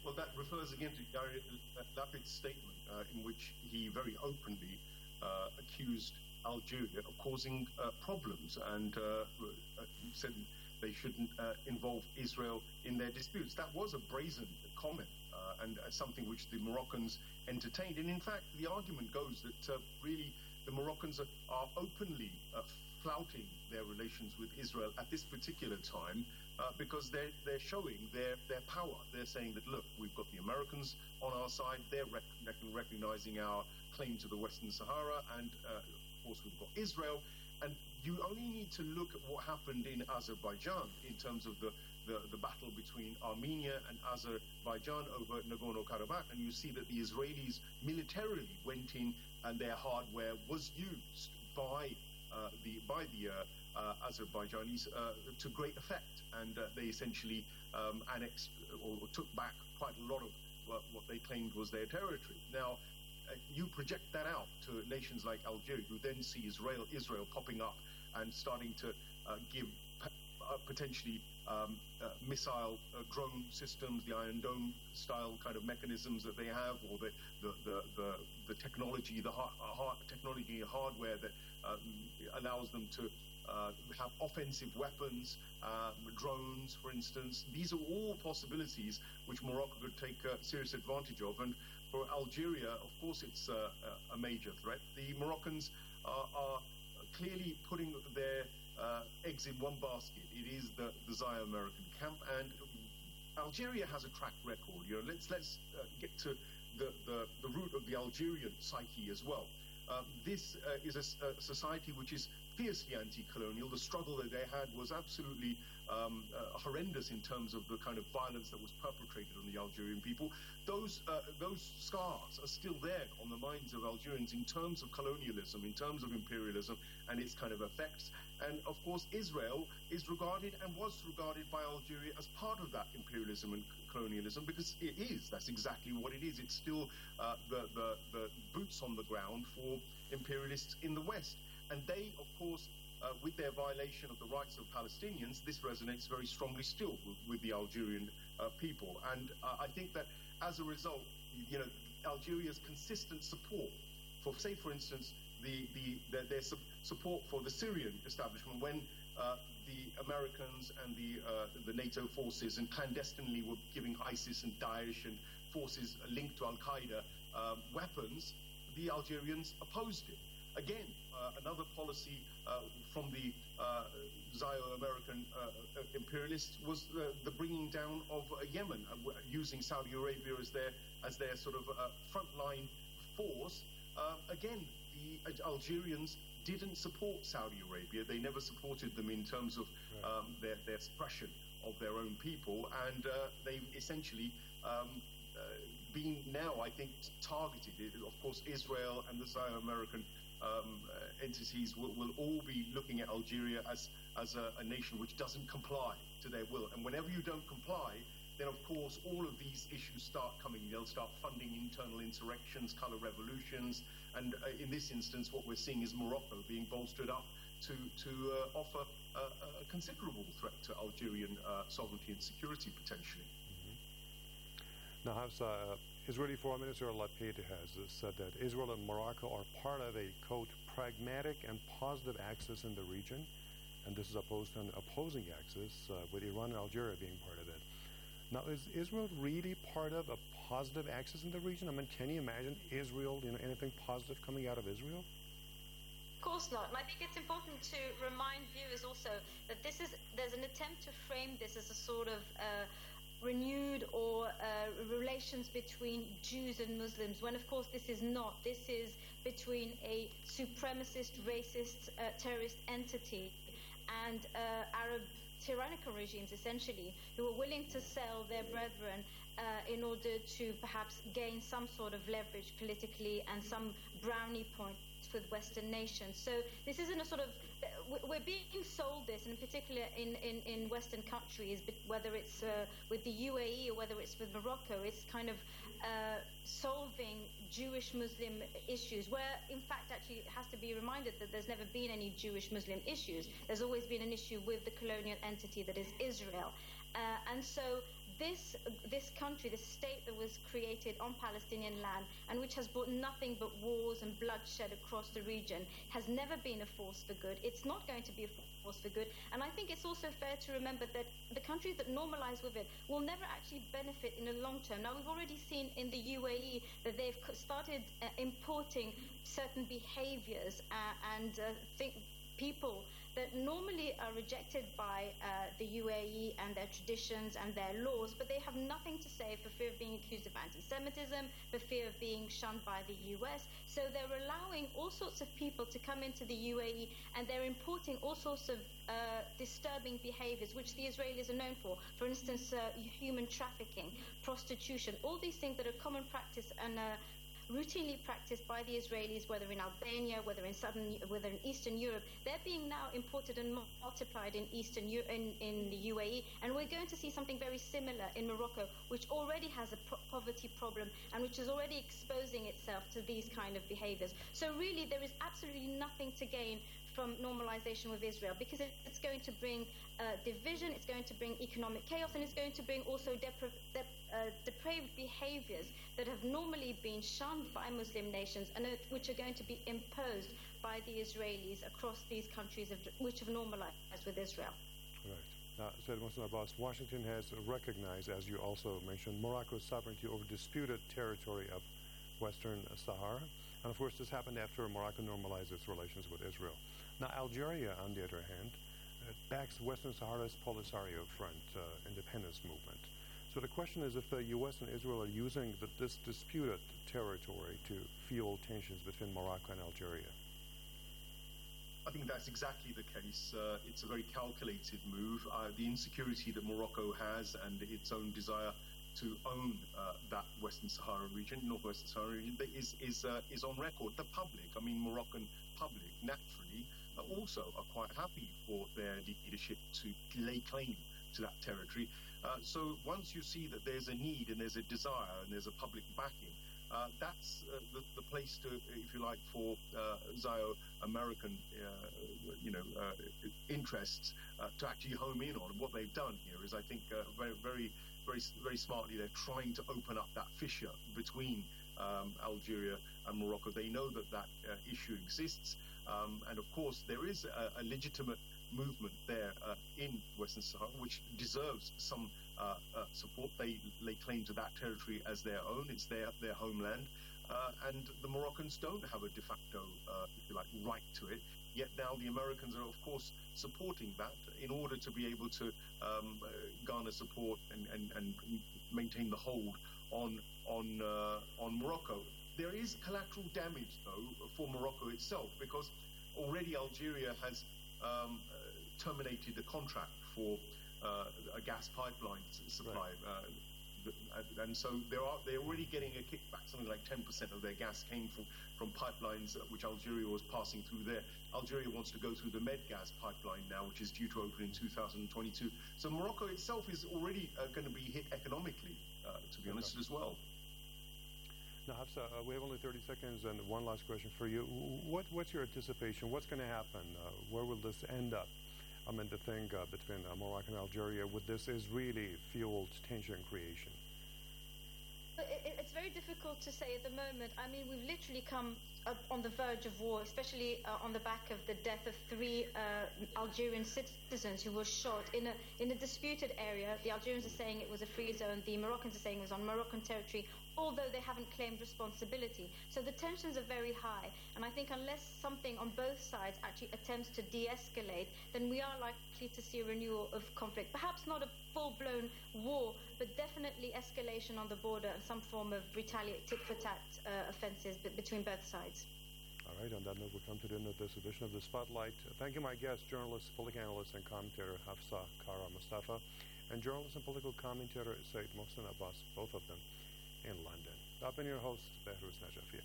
Well, that refers again to Yair Lapid's statement, uh, in which he very openly uh, accused Algeria of causing uh, problems and uh, said they shouldn't uh, involve Israel in their disputes. That was a brazen comment uh, and uh, something which the Moroccans entertained. And in fact, the argument goes that uh, really the Moroccans are, are openly uh, flouting their relations with Israel at this particular time uh, because they're, they're showing their, their power. They're saying that, look, we've got the Americans on our side, they're rec- rec- recognizing our claim to the Western Sahara, and uh, of course we've got Israel. And you only need to look at what happened in Azerbaijan in terms of the, the, the battle between Armenia and Azerbaijan over Nagorno-Karabakh, and you see that the Israelis militarily went in and their hardware was used by uh, the by the uh, uh, Azerbaijanis uh, to great effect, and uh, they essentially um, annexed or took back quite a lot of uh, what they claimed was their territory. Now, uh, you project that out to nations like Algeria, who then see Israel Israel popping up and starting to uh, give p- uh, potentially um, uh, missile uh, drone systems, the Iron Dome style kind of mechanisms that they have, or the the the, the, the technology, the hard, hard technology hardware that um, allows them to uh, have offensive weapons, uh, drones, for instance. These are all possibilities which Morocco could take uh, serious advantage of. And for Algeria, of course, it's uh, a major threat. The Moroccans are, are clearly putting their uh, eggs in one basket. It is the, the Zaire American camp, and Algeria has a track record. You know, let's let's uh, get to the, the, the root of the Algerian psyche as well. Um, this uh, is a, a society which is fiercely anti-colonial. The struggle that they had was absolutely um, uh, horrendous in terms of the kind of violence that was perpetrated on the Algerian people. Those uh, those scars are still there on the minds of Algerians in terms of colonialism, in terms of imperialism and its kind of effects. And of course, Israel is regarded and was regarded by Algeria as part of that imperialism and colonialism, because it is. That's exactly what it is. It's still uh, the, the, the boots on the ground for imperialists in the West. And they, of course, uh, with their violation of the rights of Palestinians, this resonates very strongly still with, with the Algerian uh, people. And uh, I think that as a result, you know, Algeria's consistent support for, say, for instance, the, the, the their su- support for the Syrian establishment when uh, the Americans and the uh, the NATO forces and clandestinely were giving ISIS and Daesh and forces linked to Al-Qaeda um, weapons, the Algerians opposed it. Again, uh, another policy uh, from the uh, Zaire-American uh, imperialists was the, the bringing down of uh, Yemen, uh, using Saudi Arabia as their as their sort of uh, frontline force. Uh, again, the Algerians didn't support Saudi Arabia. They never supported them in terms of um, their, their suppression of their own people, and uh, they've essentially um, uh, been now, I think, targeted. Of course, Israel and the Zaire-American Um, uh, entities will, will all be looking at Algeria as as a, a nation which doesn't comply to their will. And whenever you don't comply, then of course all of these issues start coming. They'll start funding internal insurrections, color revolutions, and uh, in this instance, what we're seeing is Morocco being bolstered up to to uh, offer a, a considerable threat to Algerian uh, sovereignty and security potentially. Mm-hmm. Now, Hafsa, uh, Israeli Foreign Minister Lapid has said that Israel and Morocco are part of a, quote, pragmatic and positive axis in the region, and this is opposed to an opposing axis uh, with Iran and Algeria being part of it. Now, is Israel really part of a positive axis in the region? I mean, can you imagine Israel, you know, anything positive coming out of Israel? Of course not. And I think it's important to remind viewers also that this is, there's an attempt to frame this as a sort of uh, renewed or uh, relations between Jews and Muslims, when of course this is not. This is between a supremacist, racist, uh, terrorist entity and uh, Arab tyrannical regimes, essentially, who are willing to sell their brethren uh, in order to perhaps gain some sort of leverage politically and some brownie points with Western nations. So this isn't a sort of, we're being sold this, in particular in, in, in Western countries, whether it's uh, with the U A E or whether it's with Morocco, it's kind of uh, solving Jewish-Muslim issues, where in fact actually it has to be reminded that there's never been any Jewish-Muslim issues. There's always been an issue with the colonial entity that is Israel. Uh, and so this this country, this state that was created on Palestinian land and which has brought nothing but wars and bloodshed across the region, has never been a force for good. It's not going to be a force for good. And I think it's also fair to remember that the countries that normalize with it will never actually benefit in the long term. Now, we've already seen in the U A E that they've started uh, importing certain behaviors uh, and uh, think people that normally are rejected by uh, the U A E and their traditions and their laws, but they have nothing to say for fear of being accused of anti-Semitism, for fear of being shunned by the U S. So they're allowing all sorts of people to come into the U A E, and they're importing all sorts of uh, disturbing behaviors, which the Israelis are known for. For instance, uh, human trafficking, prostitution, all these things that are common practice and uh, routinely practiced by the Israelis, whether in Albania, whether in southern, whether in Eastern Europe. They're being now imported and multiplied in Eastern in, in the U A E, and we're going to see something very similar in Morocco, which already has a pro poverty problem and which is already exposing itself to these kind of behaviors. So really, there is absolutely nothing to gain from normalization with Israel, because it, it's going to bring uh, division, it's going to bring economic chaos, and it's going to bring also depra dep uh, depraved behaviors that have normally been shunned by Muslim nations and uh, which are going to be imposed by the Israelis across these countries of, which have normalized with Israel. Right. Now, Said Mohsen Abbas, Washington has recognized, as you also mentioned, Morocco's sovereignty over disputed territory of Western Sahara. And of course, this happened after Morocco normalized its relations with Israel. Now, Algeria, on the other hand, uh, backs Western Sahara's Polisario Front uh, independence movement. So the question is if the U S and Israel are using the, this disputed territory to fuel tensions between Morocco and Algeria. I think that's exactly the case. Uh, it's a very calculated move. Uh, the insecurity that Morocco has and its own desire to own uh, that Western Sahara region, Northwestern Sahara region, is is uh, is on record. The public, I mean, Moroccan public, naturally, uh, also are quite happy for their leadership to lay claim to that territory. Uh, so once you see that there's a need and there's a desire and there's a public backing, uh, that's uh, the, the place to, if you like, for uh, Zio-American, uh, you know, uh, interests uh, to actually home in on. And what they've done here is, I think, uh, very, very, very, very smartly, they're trying to open up that fissure between um, Algeria and Morocco. They know that that uh, issue exists, um, and of course, there is a, a legitimate movement there uh, in Western Sahara, which deserves some uh, uh, support. They lay claim to that territory as their own. It's their their homeland, uh, and the Moroccans don't have a de facto, uh, if you like, right to it. Yet now the Americans are, of course, supporting that in order to be able to um, uh, garner support and, and, and maintain the hold on on uh, on Morocco. There is collateral damage, though, for Morocco itself, because already Algeria has um, uh, terminated the contract for uh, a gas pipeline supply. Right. Uh, and so they are, they're already getting a kickback. Something like ten percent of their gas came from, from pipelines which Algeria was passing through there. Algeria wants to go through the Medgaz pipeline now, which is due to open in two thousand twenty-two. So Morocco itself is already uh, going to be hit economically, uh, to be honest, as well. Now, Hafsa, uh, we have only thirty seconds, and one last question for you. What, what's your anticipation? What's going to happen? Uh, where will this end up? I mean, the thing uh, between uh, Morocco and Algeria with this is really fueled tension creation. It, it's very difficult to say at the moment. I mean, we've literally come up on the verge of war, especially uh, on the back of the death of three uh, Algerian citizens who were shot in a in a disputed area. The Algerians are saying it was a free zone. The Moroccans are saying it was on Moroccan territory, although they haven't claimed responsibility. So the tensions are very high. And I think unless something on both sides actually attempts to de-escalate, then we are likely to see a renewal of conflict. Perhaps not a full-blown war, but definitely escalation on the border and some form of retaliate tit-for-tat uh, offences between both sides. All right, on that note, we'll come to the end of this edition of The Spotlight. Thank you, my guests, journalist, political analyst, and commentator Hafsa Kara Mustafa, and journalist and political commentator Said Mohsen Abbas, both of them in London. I've been your host, Behruz Najafia.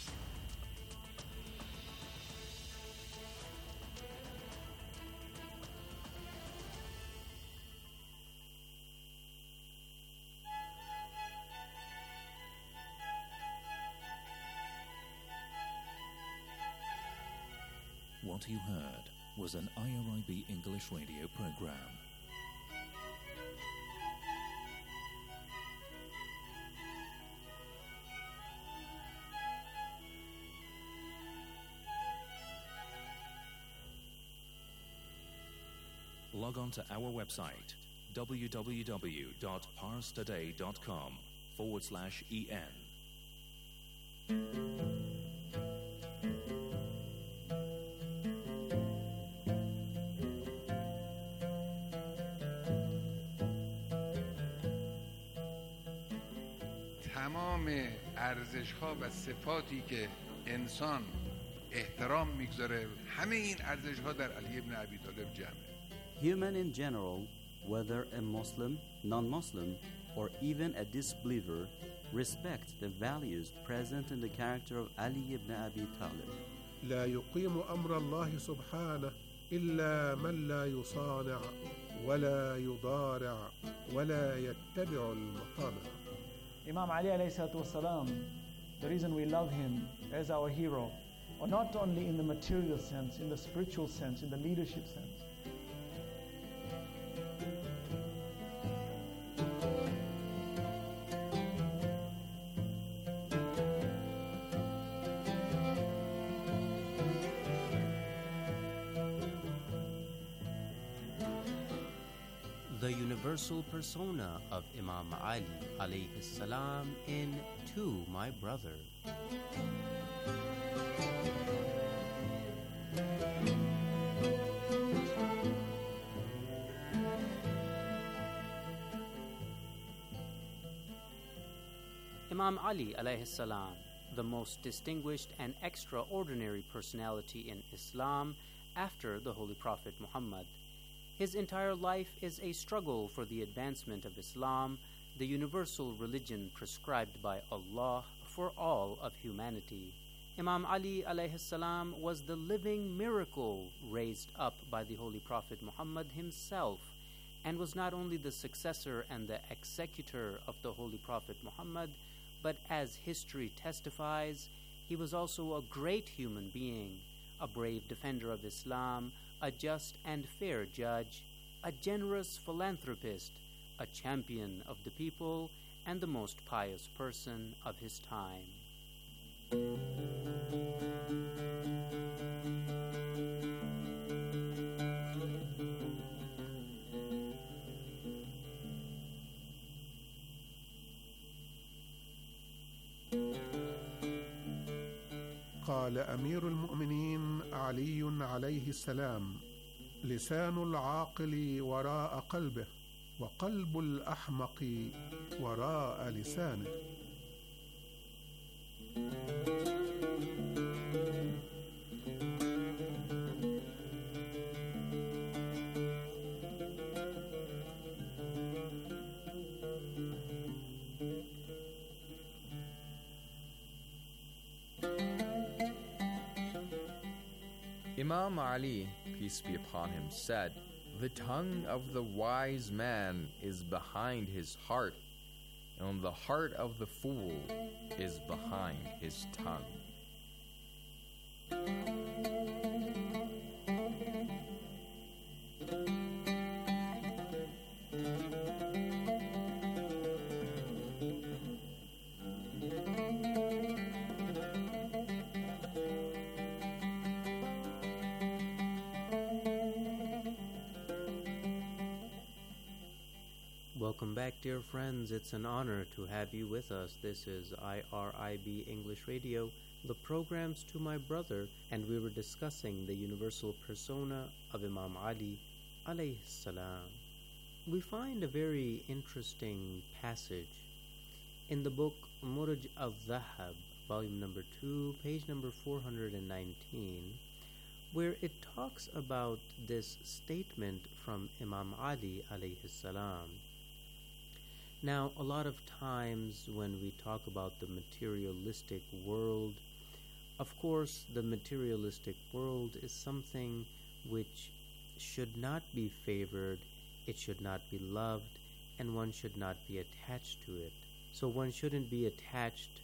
What you heard was an I R I B English radio program. log on to our website www.parstoday.com forward slash en. تمام ارزش‌ها و صفاتی که انسان احترام میگذاره همه این ارزش‌ها در علی ابن ابی طالب جمعه. Human in general, whether a Muslim, non-Muslim, or even a disbeliever, respect the values present in the character of Ali ibn Abi Talib. لا يقيم أمر الله سبحانه إلا من لا يصانع ولا يضارع ولا يتبع المطامع. Imam Ali alayhi salatu wasalam, the reason we love him as our hero, or not only in the material sense, in the spiritual sense, in the leadership sense. The universal persona of Imam Ali alayhi salam in To My Brother. Imam Ali alayhi salam, the most distinguished and extraordinary personality in Islam after the Holy Prophet Muhammad. His entire life is a struggle for the advancement of Islam, the universal religion prescribed by Allah for all of humanity. Imam Ali alayhi salam was the living miracle raised up by the Holy Prophet Muhammad himself, and was not only the successor and the executor of the Holy Prophet Muhammad, but as history testifies, he was also a great human being, a brave defender of Islam, a just and fair judge, a generous philanthropist, a champion of the people, and the most pious person of his time. قال أمير المؤمنين علي عليه السلام: لسان العاقل وراء قلبه، وقلب الأحمق وراء لسانه. Imam Ali, peace be upon him, said, "The tongue of the wise man is behind his heart, and the heart of the fool is behind his tongue." Welcome back, dear friends. It's an honor to have you with us. This is I R I B English Radio, the programs To My Brother, and we were discussing the universal persona of Imam Ali alayhi salam. We find a very interesting passage in the book Muraj al-Dhahab, volume number two, page number four hundred nineteen, where it talks about this statement from Imam Ali alayhi salam. Now, a lot of times when we talk about the materialistic world, of course, the materialistic world is something which should not be favored, it should not be loved, and one should not be attached to it. So one shouldn't be attached